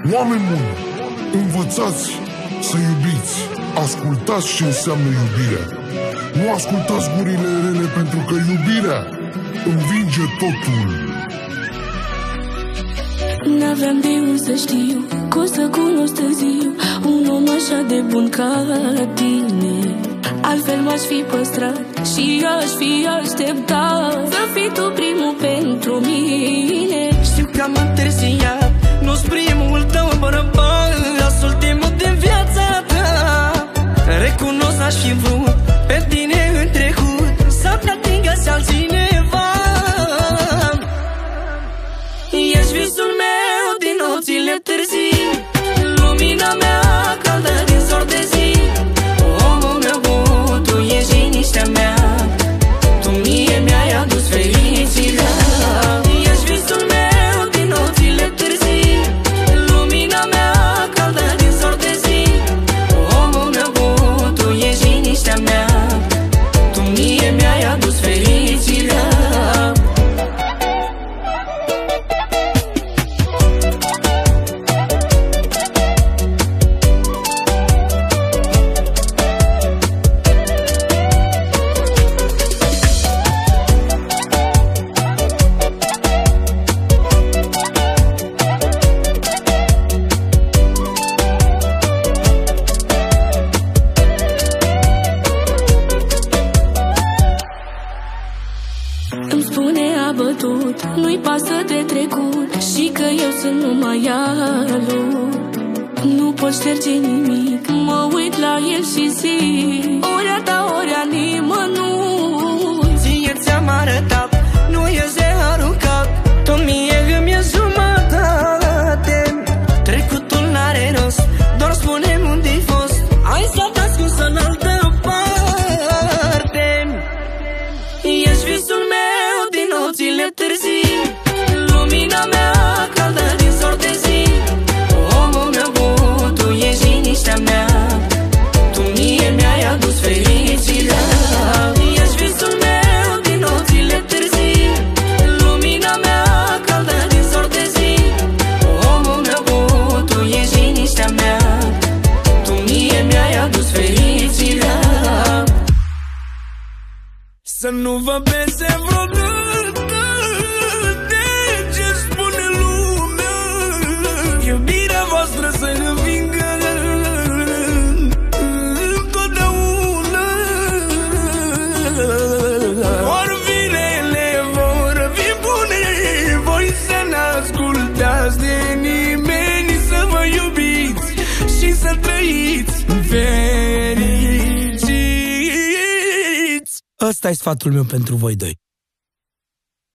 Oameni buni, învățați să iubiți. Ascultați ce înseamnă iubirea. Nu ascultați gurile rele, pentru că iubirea învinge totul. N-aveam de unde să știu că o să cunosc târziu un om așa de bun ca tine. Altfel m-aș fi păstrat și aș fi așteptat să fii tu primul pentru mine. Știu că am întârziat, nu-s primul tău bărbat, las ultimul din viața ta. Recunosc, aș fi vrut pe tine în trecut să te atingă-ți altcineva. Ești visul meu din nopțile târzii, lumina mea caldă din zor de zi. Omul meu bun, tu ești liniștea mea, tu mie mi-ai adus fericirea. Ești visul meu din nopțile târzii, lumina mea caldă din zor de zi. Omul meu bun, tu ești liniștea mea, tu mie mi-ai adus fericirea. Îmi spune abătut, nu-i pasă de trecut și că eu sunt numai al lui. Nu pot șterge nimic, mă uit la el și zic ori-a ta, ori-a nimănui. Ție ți-am arătat, nu ești de aruncat, tot mie îmi e jumătate. Trecutul n-are rost, doar spune-mi unde-ai fost, ai stat ascunsă în altă parte. Ești visul meu din nopțile târzii, lumina mea caldă din zor de zi. Omul meu bun, tu ești liniștea mea, tu mie mi-ai adus fericirea. Ești visul meu din nopțile târzii, lumina mea caldă din zor de zi. Omul meu bun, tu ești liniștea mea, tu mie mi-ai adus fericirea. Să nu vă pese vreodată de ce spune lumea, iubirea voastră să învingă întotdeauna. Ori vinele vor fi bune, voi să n-ascultați de nimeni, să vă iubiți și să trăiți fericiți. Ăsta e sfatul meu pentru voi doi.